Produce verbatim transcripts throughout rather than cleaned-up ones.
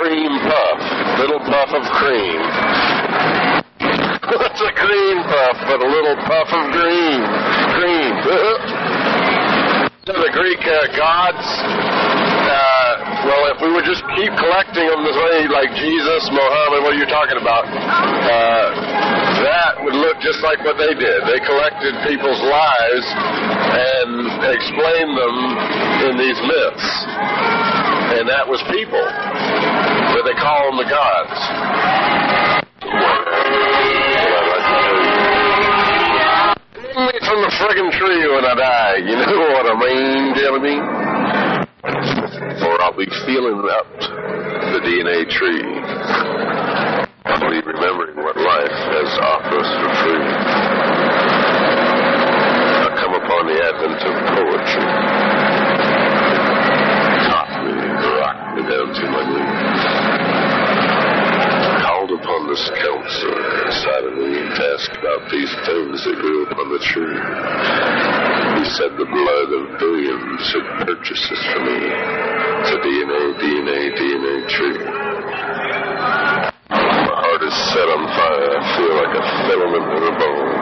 cream puff? Little puff of cream. What's a cream puff but a little puff of green? Cream. So the Greek uh, gods, uh, well, if we would just keep collecting them this way, like Jesus, Muhammad, what are you talking about? Uh, that would look just like what they did. They collected people's lives and explained them in these myths. And that was people. But they call them the gods. Hang me from the friggin' tree when I die. You know what I mean, Jelly? Or I'll be feeling up the D N A tree. I'll be remembering what life has offered us for free. I'll come upon the advent of poetry. Taught me, rocked me down to my knees. Called upon this counselor inside of me to ask about these things that grew upon the tree. He said the blood of billions had purchased this for me. It's a D N A, D N A, D N A tree. My heart is set on fire. I feel like a filament in a bone.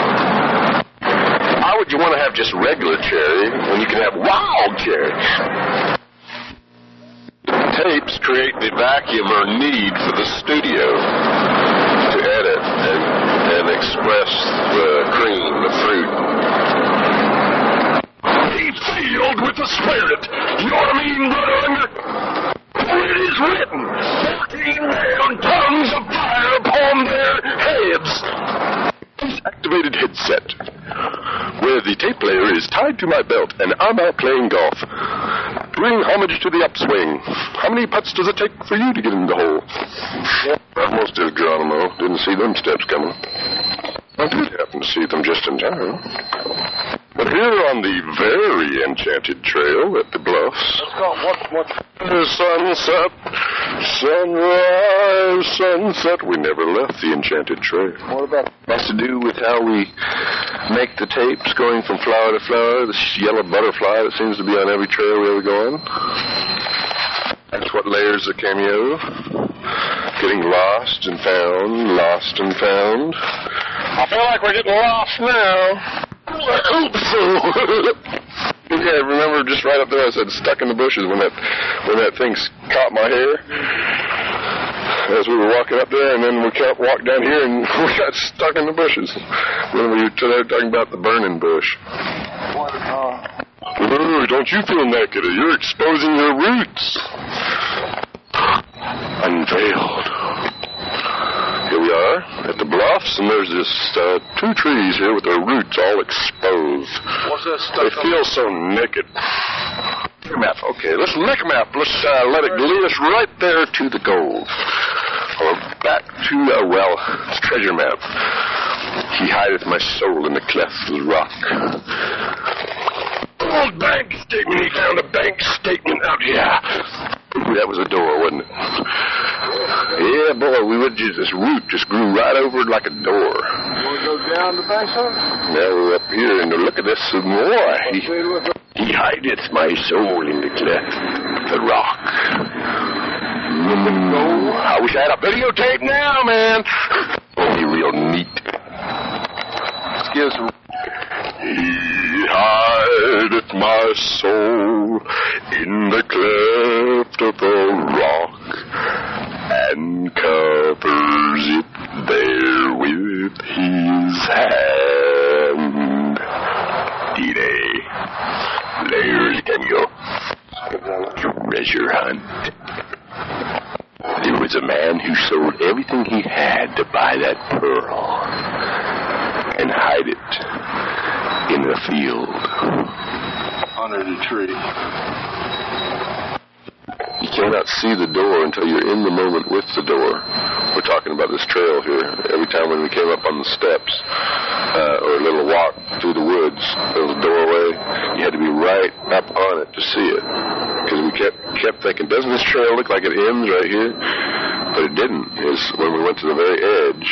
Why would you want to have just regular cherry when you can have wild cherry? Tapes create the vacuum or need for the studio to edit and, and express the cream, the fruit. Be filled with the Spirit. You know what I mean, brother? For it is written, fourteen down tongues of fire upon their heads. This activated headset, where the tape player is tied to my belt and I'm out playing golf. Doing homage to the upswing. How many putts does it take for you to get in the hole? Almost as Geronimo. Didn't see them steps coming. I did happen to see them just in time. But here on the very enchanted trail at the Bluffs, What, what? sunset, sunrise, sunset. We never left the enchanted trail. What about? It has to do with how we make the tapes going from flower to flower, this yellow butterfly that seems to be on every trail we ever go on. That's what layers the cameo. Getting lost and found, lost and found. I feel like we're getting lost now. Oops. Yeah, remember just right up there I said stuck in the bushes when that when that thing caught my hair as we were walking up there, and then we kept walking down here and we got stuck in the bushes when we were talking about the burning bush. What? Uh, Ooh, don't you feel naked? You're exposing your roots. Unveiled. Here we are at the Bluffs, and there's this uh, two trees here with their roots all exposed. what's that stuff? They feel so naked. Map. Okay, let's lick them up. Let's uh, let it lead us right there to the gold. Or back to, uh, well, it's treasure map. He hideth my soul in the cleft of the rock. Old bank statement. He found a bank statement out here. That was a door, wasn't it? Yeah, boy, we would just, this root just grew right over it like a door. You want to go down the bank, son? Now we're up here, and look at this some more. He, he hideth my soul in the cleft of the rock. Mm, I wish I had a videotape now, man. Only real neat. Let's give us a... He hideth my soul in the cleft of the rock and covers it there with his hand. D N A. Layers, Daniel. Treasure hunt. There was a man who sold everything he had to buy that pearl and hide it in the field. Under the tree. You cannot see the door until you're in the moment with the door. We're talking about this trail here. Every time when we came up on the steps, uh, or a little walk through the woods, there was a doorway. You had to be right up on it to see it. Because we kept kept thinking, doesn't this trail look like it ends right here? But it didn't. It was when we went to the very edge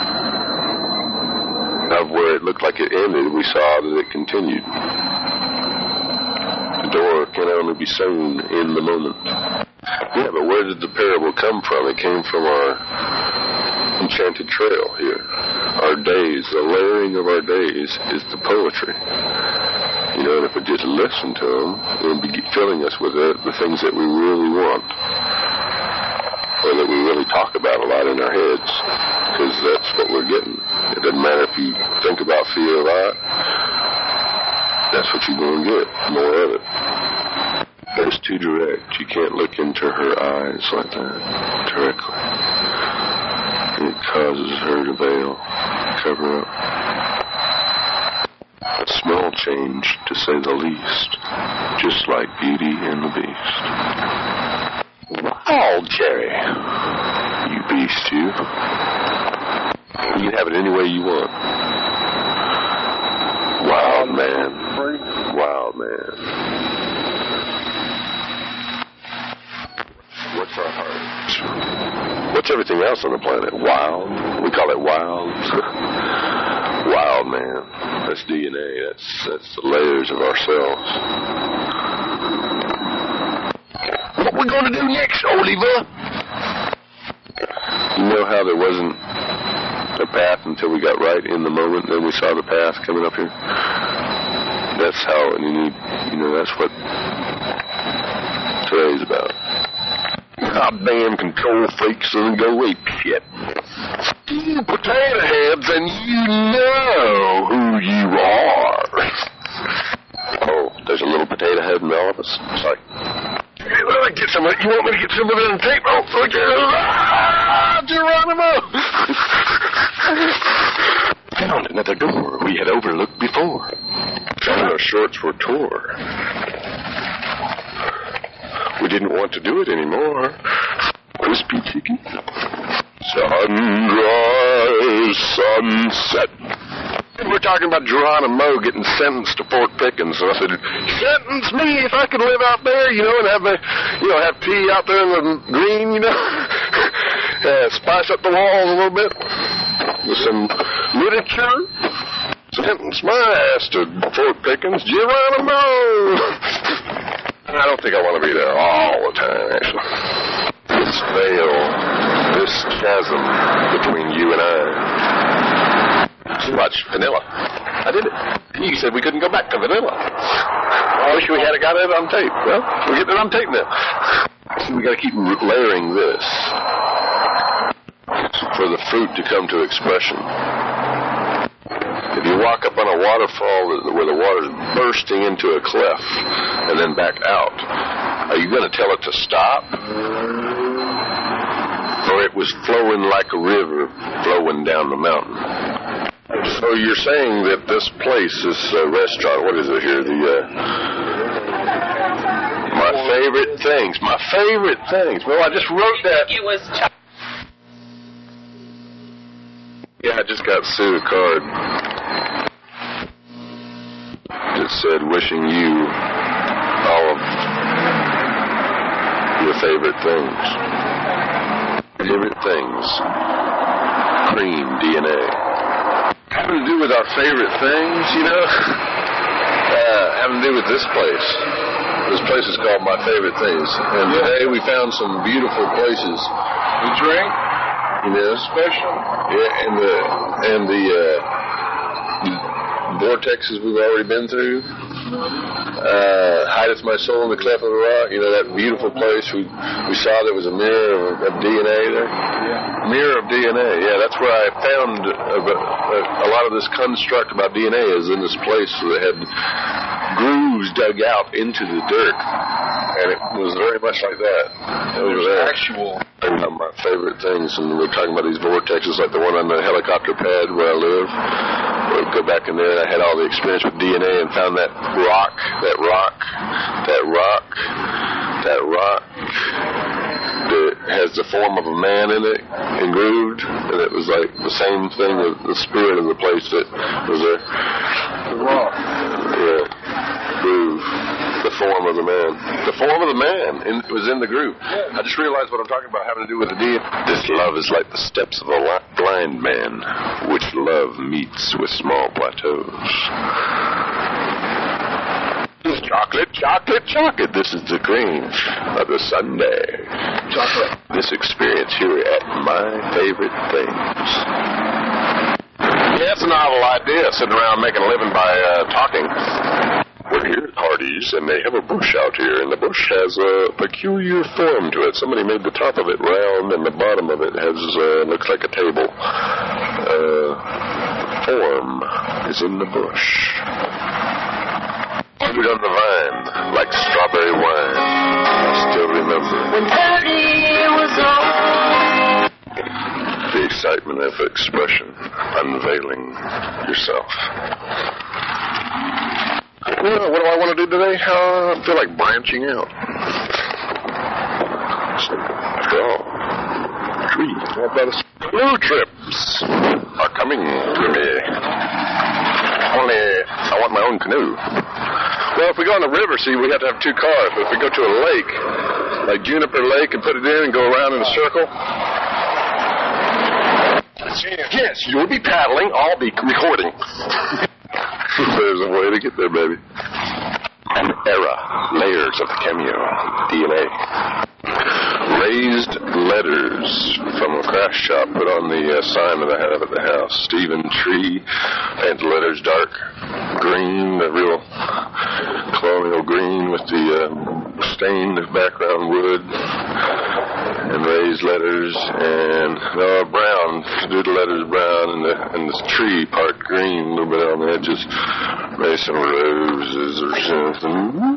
of where it looked like it ended, we saw that it continued. The door can only be seen in the moment. Yeah, but where did the parable come from? It came from our enchanted trail here. Our days, the layering of our days is the poetry. You know, and if we just listen to them, they'll be filling us with it, the things that we really want, or that we really talk about a lot in our heads, because that's what we're getting. It doesn't matter if you think about fear a lot, that's what you're going to get, more of it. But it's too direct. You can't look into her eyes like that directly. It causes her to veil, cover up. A small change, to say the least, just like Beauty and the Beast. Wow, Jerry. You beast, you. You can have it any way you want. Wild man. Wild man. What's our heart? What's everything else on the planet? Wild? We call it wild. Wild man. That's D N A. That's that's the layers of ourselves. What we gonna do next, Oliver? You know how there wasn't a path until we got right in the moment, then we saw the path coming up here? That's how, and you need, you know, that's what today's about. Goddamn control freaks and go ape shit. You potato heads, and you know who you are. Oh, there's a little potato head in the office. It's like, hey, well, I get some of it. You want me to get some of it on tape? Oh, fuck you. Ah, Geronimo. Found another door we had overlooked before. Found our shorts were tore. We didn't want to do it anymore. Crispy chicken. Sunrise, sunset. We're talking about Geronimo getting sentenced to Fort Pickens, and I said, sentence me if I could live out there, you know, and have my, you know, have tea out there in the green, you know, uh, spice up the walls a little bit with some literature. Sentence my ass to Fort Pickens, Geronimo. I don't think I want to be there all the time, actually. This veil, this chasm between you and I. Watch vanilla. I did it. You said we couldn't go back to vanilla. I wish we had got it on tape. Well, we're getting it on tape now. See, we got to keep layering this for the fruit to come to expression. If you walk up on a waterfall where the water is bursting into a cliff and then back out, are you going to tell it to stop? Or it was flowing like a river flowing down the mountain? So you're saying that this place, this uh, restaurant, what is it here? The uh, my favorite things, my favorite things. Well, I just wrote that. It was. Yeah, I just got Sue a card that said, wishing you all of your favorite things. Favorite things. Cream D N A. Having to do with our favorite things, you know? Uh, having to do with this place. This place is called My Favorite Things. And today we found some beautiful places. The drink? You know, special. Yeah, and the and the uh, vortexes we've already been through. Uh, hideth my soul in the cleft of the rock. You know, that beautiful place. We we saw there was a mirror of, of D N A there. Yeah. Mirror of D N A. Yeah, that's where I found a, a, a lot of this construct about D N A is in this place that had grooves dug out into the dirt, and it was very much like that. It was actual. One of my favorite things, and we're talking about these vortexes, like the one on the helicopter pad where I live. We'd go back in there, and I had all the experience with D N A and found that rock, that rock, that rock, that rock that has the form of a man in it, engrooved, and it was like the same thing, the, the spirit of the place that was there. The rock. Yeah, groove. The form of the man. The form of the man in, was in the groove. Yeah. I just realized what I'm talking about having to do with the D N A. This love is like the steps of a blind man, which love meets with small plateaus. This Chocolate, chocolate, chocolate. This is the cream of the Sunday. Chocolate. This experience here at My Favorite Things. Yeah, it's a novel idea, sitting around making a living by uh, talking. We're here at Hardee's, and they have a bush out here, and the bush has a peculiar form to it. Somebody made the top of it round, and the bottom of it has uh, looks like a table. Uh, form is in the bush. Fruit on the vine, like strawberry wine. I still remember. When thirty was old. The excitement of expression, unveiling yourself. Well, what do I want to do today? Uh, I feel like branching out. After all, tree. What about a blue trips are coming to me. Only I want my own canoe. Well, if we go on the river, see, we have to have two cars. But if we go to a lake, like Juniper Lake, and put it in and go around in a circle. Yes, you'll be paddling. I'll be recording. There's a way to get there, baby. An era. Layers of the cameo. D N A. Raised letters from a craft shop put on the uh, sign that I have at the house. Stephen Tree. And the letters dark green, the real colonial green with the uh, stained background wood. And raised letters, and uh, brown, do the letters brown, and the and the tree part green, a little bit on the edges. Maybe some roses or something.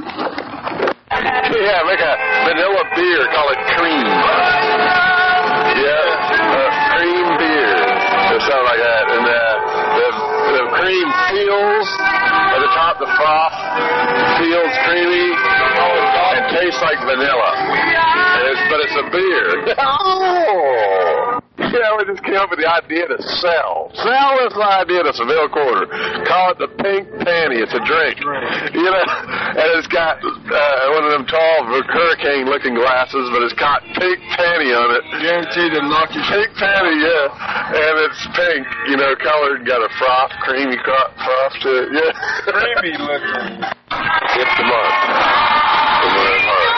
Yeah, make a vanilla beer, call it cream. Yeah, uh, cream beer, or something like that. And uh, the the cream feels at the top, the froth feels creamy and tastes like vanilla. It's, but it's a beer. Oh! Yeah, we just came up with the idea to sell. Sell this idea to Seville Quarter. Call it the Pink Panty. It's a drink. You know, and it's got uh, one of them tall hurricane-looking glasses, but it's got Pink Panty on it. Guaranteed to knock you. Pink Panty, yeah. And it's pink, you know, colored, got a froth, creamy cro- froth to it. Yeah. Creamy looking. It's the month. The winter heart.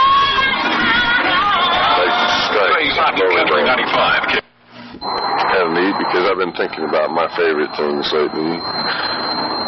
Country ninety-five. Kind of neat because I've been thinking about my favorite things lately.